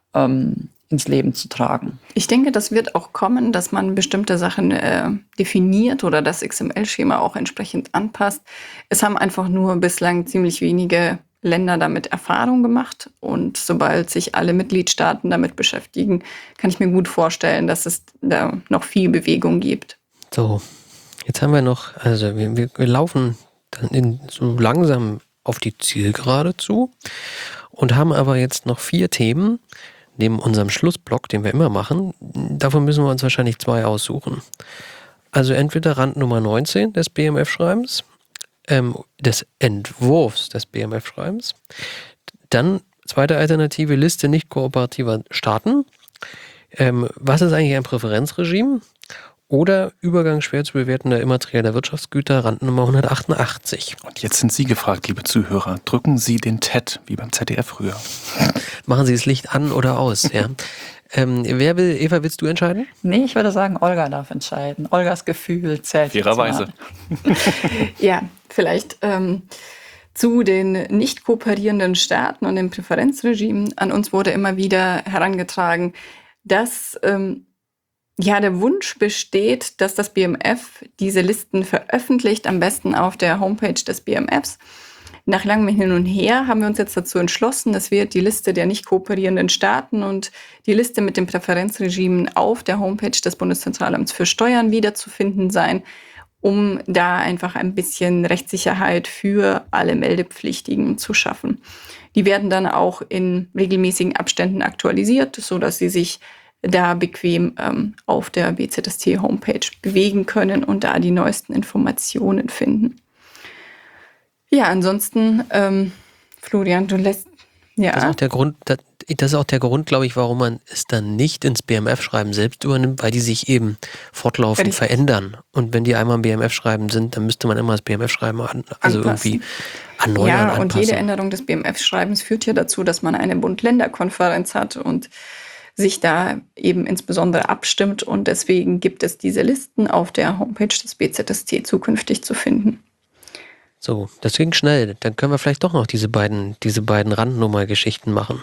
ähm, ins Leben zu tragen. Ich denke, das wird auch kommen, dass man bestimmte Sachen äh, definiert oder das X M L-Schema auch entsprechend anpasst. Es haben einfach nur bislang ziemlich wenige Länder damit Erfahrung gemacht. Und sobald sich alle Mitgliedstaaten damit beschäftigen, kann ich mir gut vorstellen, dass es da noch viel Bewegung gibt. So, jetzt haben wir noch, also wir, wir laufen dann in, so langsam auf die Zielgerade zu und haben aber jetzt noch vier Themen, neben unserem Schlussblock, den wir immer machen. Davon müssen wir uns wahrscheinlich zwei aussuchen. Also entweder Rand Nummer neunzehn des B M F-Schreibens, ähm, des Entwurfs des B M F-Schreibens, dann zweite Alternative, Liste nicht kooperativer Staaten. Ähm, was ist eigentlich ein Präferenzregime? oder Übergang schwer zu bewertender immaterieller Wirtschaftsgüter, Randnummer hundertachtundachtzig. Und jetzt sind Sie gefragt, liebe Zuhörer. Drücken Sie den T E D, wie beim Z D F früher. Machen Sie das Licht an oder aus, ja. Ähm, wer will, Eva, willst du entscheiden? Nee, ich würde sagen, Olga darf entscheiden. Olgas Gefühl zählt. Fairerweise. Ja, vielleicht ähm, zu den nicht kooperierenden Staaten und dem Präferenzregime. An uns wurde immer wieder herangetragen, dass ähm, ja der Wunsch besteht, dass das B M F diese Listen veröffentlicht, am besten auf der Homepage des B M Fs. Nach langem Hin und Her haben wir uns jetzt dazu entschlossen, es wird die Liste der nicht kooperierenden Staaten und die Liste mit den Präferenzregimen auf der Homepage des Bundeszentralamts für Steuern wiederzufinden sein, um da einfach ein bisschen Rechtssicherheit für alle Meldepflichtigen zu schaffen. Die werden dann auch in regelmäßigen Abständen aktualisiert, sodass sie sich da bequem ähm, auf der B Z S T-Homepage bewegen können und da die neuesten Informationen finden. Ja, ansonsten, ähm, Florian, du lässt, ja. Das ist auch der Grund, das, das ist auch der Grund, glaube ich, warum man es dann nicht ins B M F-Schreiben selbst übernimmt, weil die sich eben fortlaufend Richtig. verändern. Und wenn die einmal im B M F-Schreiben sind, dann müsste man immer das B M F-Schreiben an, also Anpassen. irgendwie erneuern, Ja, anpassen. und jede Änderung des B M F-Schreibens führt ja dazu, dass man eine Bund-Länder-Konferenz hat und sich da eben insbesondere abstimmt. Und deswegen gibt es diese Listen auf der Homepage des B Z S T zukünftig zu finden. So, das ging schnell. Dann können wir vielleicht doch noch diese beiden, diese beiden Randnummer-Geschichten machen.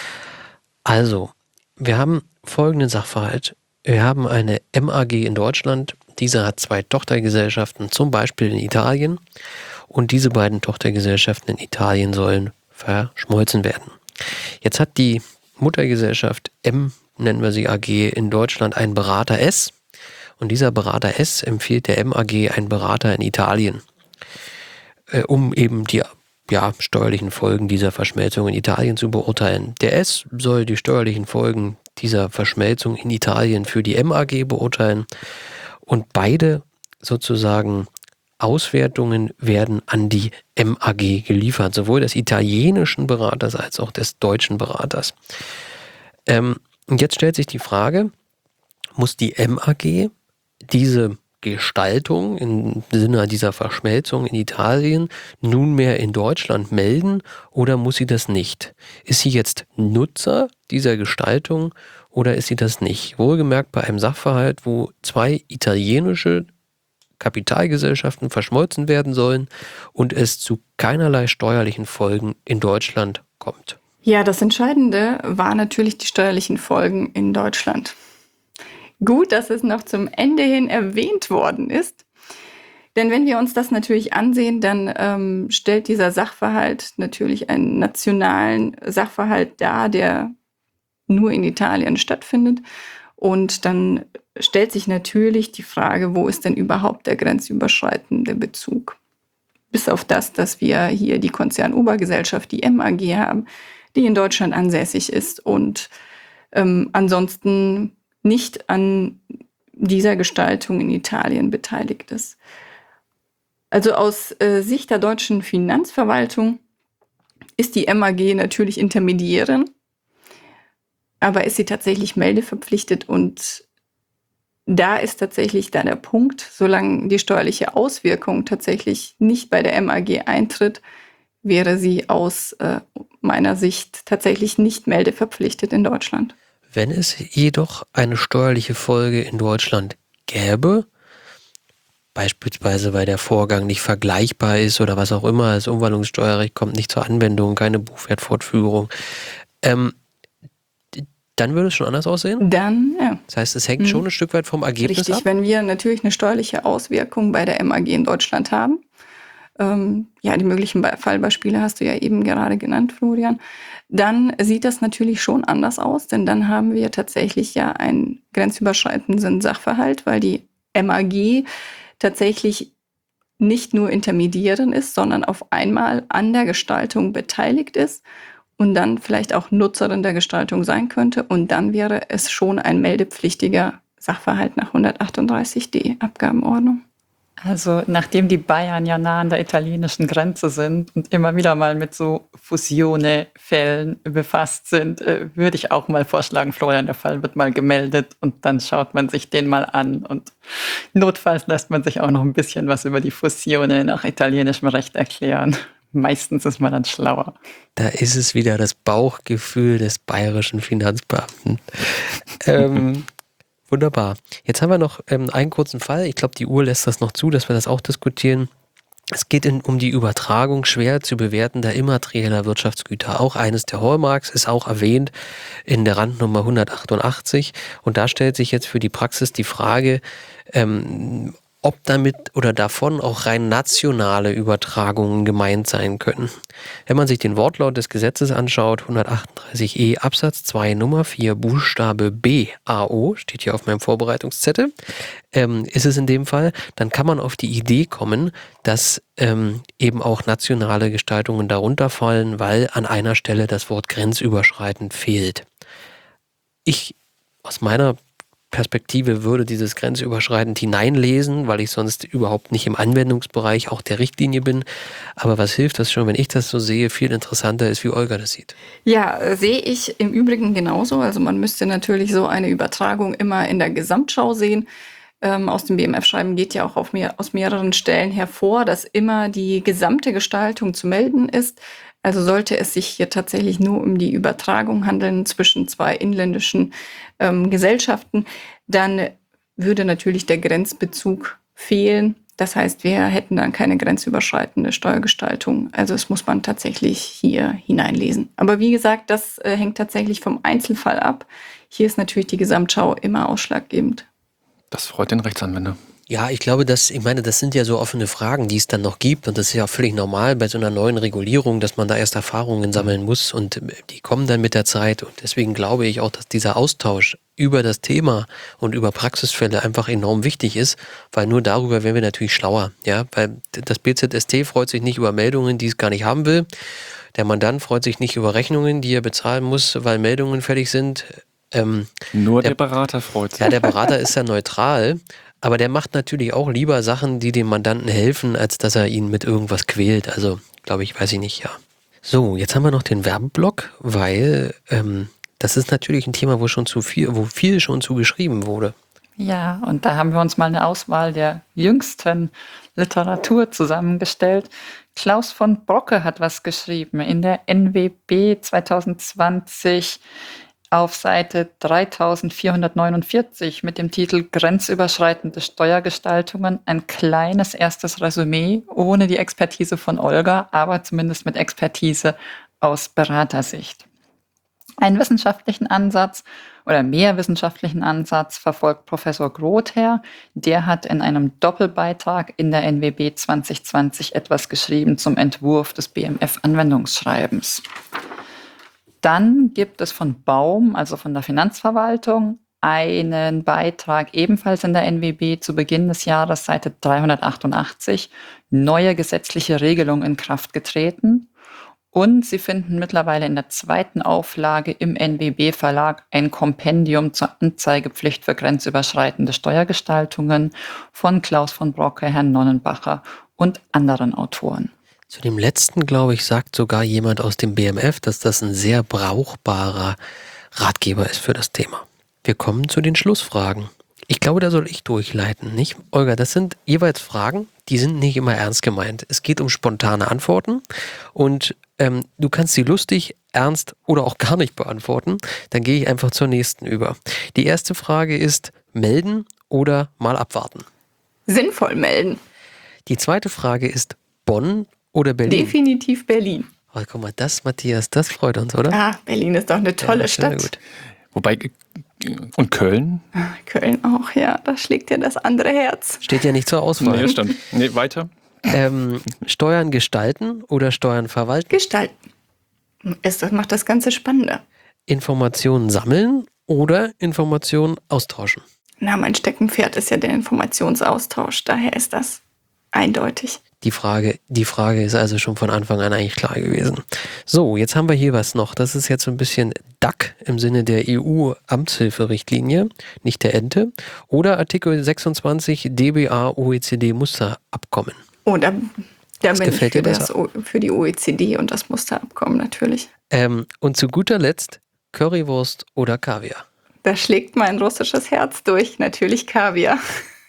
Also, wir haben folgenden Sachverhalt. Wir haben eine M A G in Deutschland. Diese hat zwei Tochtergesellschaften, zum Beispiel in Italien. Und diese beiden Tochtergesellschaften in Italien sollen verschmolzen werden. Jetzt hat die Muttergesellschaft M, nennen wir sie A G, in Deutschland einen Berater S. Und dieser Berater S empfiehlt der M A G einen Berater in Italien, um eben die ja, steuerlichen Folgen dieser Verschmelzung in Italien zu beurteilen. Der S soll die steuerlichen Folgen dieser Verschmelzung in Italien für die M A G beurteilen und beide sozusagen Auswertungen werden an die M A G geliefert, sowohl des italienischen Beraters als auch des deutschen Beraters. Ähm, und jetzt stellt sich die Frage, muss die M A G diese Gestaltung im Sinne dieser Verschmelzung in Italien nunmehr in Deutschland melden oder muss sie das nicht? Ist sie jetzt Nutzer dieser Gestaltung oder ist sie das nicht? Wohlgemerkt bei einem Sachverhalt, wo zwei italienische Kapitalgesellschaften verschmolzen werden sollen und es zu keinerlei steuerlichen Folgen in Deutschland kommt. Ja, das Entscheidende war natürlich die steuerlichen Folgen in Deutschland. Gut, dass es noch zum Ende hin erwähnt worden ist. Denn wenn wir uns das natürlich ansehen, dann ähm, stellt dieser Sachverhalt natürlich einen nationalen Sachverhalt dar, der nur in Italien stattfindet. Und dann stellt sich natürlich die Frage, wo ist denn überhaupt der grenzüberschreitende Bezug? Bis auf das, dass wir hier die Konzernobergesellschaft, die M A G haben, die in Deutschland ansässig ist und ähm, ansonsten nicht an dieser Gestaltung in Italien beteiligt ist. Also aus äh, Sicht der deutschen Finanzverwaltung ist die M A G natürlich Intermediärin, aber ist sie tatsächlich meldeverpflichtet? Und da ist tatsächlich dann der Punkt, solange die steuerliche Auswirkung tatsächlich nicht bei der M A G eintritt, wäre sie aus äh, meiner Sicht tatsächlich nicht meldeverpflichtet in Deutschland. Wenn es jedoch eine steuerliche Folge in Deutschland gäbe, beispielsweise weil der Vorgang nicht vergleichbar ist oder was auch immer, das Umwandlungssteuerrecht kommt nicht zur Anwendung, keine Buchwertfortführung, ähm, dann würde es schon anders aussehen? Dann, ja. Das heißt, es hängt schon ein Stück weit vom Ergebnis Richtig, ab? wenn wir natürlich eine steuerliche Auswirkung bei der M A G in Deutschland haben, ähm, ja, die möglichen Be- Fallbeispiele hast du ja eben gerade genannt, Florian, dann sieht das natürlich schon anders aus, denn dann haben wir tatsächlich ja einen grenzüberschreitenden Sachverhalt, weil die M A G tatsächlich nicht nur Intermediärin ist, sondern auf einmal an der Gestaltung beteiligt ist und dann vielleicht auch Nutzerin der Gestaltung sein könnte. Und dann wäre es schon ein meldepflichtiger Sachverhalt nach hundertachtunddreißig d Abgabenordnung. Also nachdem die Bayern ja nah an der italienischen Grenze sind und immer wieder mal mit so Fusione-Fällen befasst sind, äh, würde ich auch mal vorschlagen, Florian, der Fall wird mal gemeldet und dann schaut man sich den mal an und notfalls lässt man sich auch noch ein bisschen was über die Fusione nach italienischem Recht erklären. Meistens ist man dann schlauer. Da ist es wieder das Bauchgefühl des bayerischen Finanzbeamten. ähm, wunderbar. Jetzt haben wir noch ähm, einen kurzen Fall. Ich glaube, die Uhr lässt das noch zu, dass wir das auch diskutieren. Es geht in, um die Übertragung schwer zu bewertender immaterieller Wirtschaftsgüter. Auch eines der Hallmarks ist auch erwähnt in der Randnummer hundertachtundachtzig. Und da stellt sich jetzt für die Praxis die Frage, ähm, ob damit oder davon auch rein nationale Übertragungen gemeint sein können. Wenn man sich den Wortlaut des Gesetzes anschaut, hundertachtunddreißig e Absatz zwei Nummer vier Buchstabe B A O, steht hier auf meinem Vorbereitungszettel, ähm, ist es in dem Fall, dann kann man auf die Idee kommen, dass ähm, eben auch nationale Gestaltungen darunter fallen, weil an einer Stelle das Wort grenzüberschreitend fehlt. Ich aus meiner Perspektive würde dieses grenzüberschreitend hineinlesen, weil ich sonst überhaupt nicht im Anwendungsbereich auch der Richtlinie bin. Aber was hilft das schon, wenn ich das so sehe, viel interessanter ist, wie Olga das sieht. Ja, äh, sehe ich im Übrigen genauso. Also man müsste natürlich so eine Übertragung immer in der Gesamtschau sehen. Ähm, aus dem B M F-Schreiben geht ja auch auf mehr, aus mehreren Stellen hervor, dass immer die gesamte Gestaltung zu melden ist. Also sollte es sich hier tatsächlich nur um die Übertragung handeln zwischen zwei inländischen ähm, Gesellschaften, dann würde natürlich der Grenzbezug fehlen. Das heißt, wir hätten dann keine grenzüberschreitende Steuergestaltung. Also das muss man tatsächlich hier hineinlesen. Aber wie gesagt, das äh, hängt tatsächlich vom Einzelfall ab. Hier ist natürlich die Gesamtschau immer ausschlaggebend. Das freut den Rechtsanwender. Ja, ich glaube, dass, ich meine, das sind ja so offene Fragen, die es dann noch gibt und das ist ja auch völlig normal bei so einer neuen Regulierung, dass man da erst Erfahrungen sammeln muss und die kommen dann mit der Zeit und deswegen glaube ich auch, dass dieser Austausch über das Thema und über Praxisfälle einfach enorm wichtig ist, weil nur darüber werden wir natürlich schlauer, ja, weil das B Z S T freut sich nicht über Meldungen, die es gar nicht haben will, der Mandant freut sich nicht über Rechnungen, die er bezahlen muss, weil Meldungen fertig sind. Ähm, Nur der, der Berater freut sich. Ja, der Berater ist ja neutral. Aber der macht natürlich auch lieber Sachen, die dem Mandanten helfen, als dass er ihn mit irgendwas quält. Also, glaube ich, weiß ich nicht, ja. So, jetzt haben wir noch den Werbeblock, weil ähm, das ist natürlich ein Thema, wo schon zu viel, wo viel schon zu geschrieben wurde. Ja, und da haben wir uns mal eine Auswahl der jüngsten Literatur zusammengestellt. Klaus von Brocke hat was geschrieben in der N W B zwanzig zwanzig auf Seite dreitausendvierhundertneunundvierzig mit dem Titel Grenzüberschreitende Steuergestaltungen. Ein kleines erstes Resümee ohne die Expertise von Olga, aber zumindest mit Expertise aus Beratersicht. Einen wissenschaftlichen Ansatz oder mehr wissenschaftlichen Ansatz verfolgt Professor Grother. Der hat in einem Doppelbeitrag in der N W B zwanzig zwanzig etwas geschrieben zum Entwurf des B M F-Anwendungsschreibens. Dann gibt es von Baum, also von der Finanzverwaltung, einen Beitrag ebenfalls in der N W B zu Beginn des Jahres, Seite dreihundertachtundachtzig, neue gesetzliche Regelung in Kraft getreten. Und Sie finden mittlerweile in der zweiten Auflage im N W B-Verlag ein Kompendium zur Anzeigepflicht für grenzüberschreitende Steuergestaltungen von Klaus von Brocke, Herrn Nonnenbacher und anderen Autoren. Zu dem letzten, glaube ich, sagt sogar jemand aus dem B M F, dass das ein sehr brauchbarer Ratgeber ist für das Thema. Wir kommen zu den Schlussfragen. Ich glaube, da soll ich durchleiten, nicht? Olga, das sind jeweils Fragen, die sind nicht immer ernst gemeint. Es geht um spontane Antworten und ähm, du kannst sie lustig, ernst oder auch gar nicht beantworten. Dann gehe ich einfach zur nächsten über. Die erste Frage ist, melden oder mal abwarten? Sinnvoll melden. Die zweite Frage ist, Bonn oder Berlin? Definitiv Berlin. Oh, guck mal, das, Matthias, das freut uns, oder? Ah, Berlin ist doch eine tolle Ja, Stadt. gut. Wobei, und Köln? Köln auch, ja. Da schlägt ja das andere Herz. Steht ja nicht zur Auswahl. Nee, stimmt. Nee, weiter. Ähm, Steuern gestalten oder Steuern verwalten? Gestalten. Es, das macht das Ganze spannender. Informationen sammeln oder Informationen austauschen? Na, mein Steckenpferd ist ja der Informationsaustausch. Daher ist das eindeutig. Die Frage, die Frage ist also schon von Anfang an eigentlich klar gewesen. So, jetzt haben wir hier was noch. Das ist jetzt so ein bisschen D A C im Sinne der E U-Amtshilferichtlinie, nicht der Ente. Oder Artikel sechsundzwanzig D B A O E C D-Musterabkommen. Oh, da, da Was bin ich gefällt für, dir das, O- für die O E C D und das Musterabkommen natürlich. Ähm, und zu guter Letzt Currywurst oder Kaviar. Da schlägt mein russisches Herz durch. Natürlich Kaviar.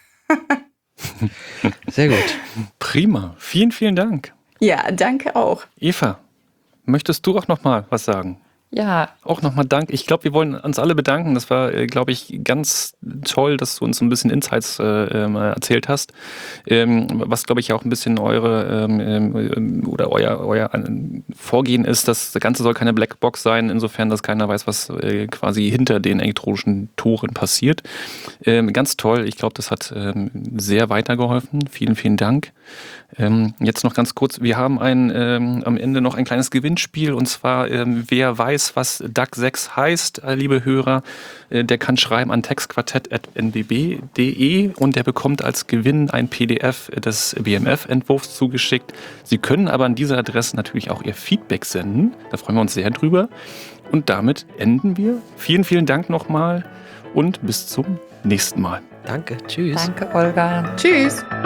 Sehr gut. Prima. Vielen, vielen Dank. Ja, danke auch. Eva, möchtest du auch noch mal was sagen? Ja, Auch nochmal Dank. Ich glaube, wir wollen uns alle bedanken. Das war, äh, glaube ich, ganz toll, dass du uns so ein bisschen Insights äh, ähm, erzählt hast. Ähm, was, glaube ich, auch ein bisschen eure ähm, ähm, oder euer, euer äh, Vorgehen ist. Das Ganze soll keine Blackbox sein, insofern, dass keiner weiß, was äh, quasi hinter den elektronischen Toren passiert. Ähm, ganz toll. Ich glaube, das hat ähm, sehr weitergeholfen. Vielen, vielen Dank. Ähm, jetzt noch ganz kurz. Wir haben ein, ähm, am Ende noch ein kleines Gewinnspiel und zwar, ähm, wer weiß, was D A C sechs heißt, äh, liebe Hörer, äh, der kann schreiben an textquartett at n b b punkt d e und der bekommt als Gewinn ein P D F des B M F-Entwurfs zugeschickt. Sie können aber an diese Adresse natürlich auch Ihr Feedback senden. Da freuen wir uns sehr drüber. Und damit enden wir. Vielen, vielen Dank nochmal und bis zum nächsten Mal. Danke. Tschüss. danke, Olga. Tschüss.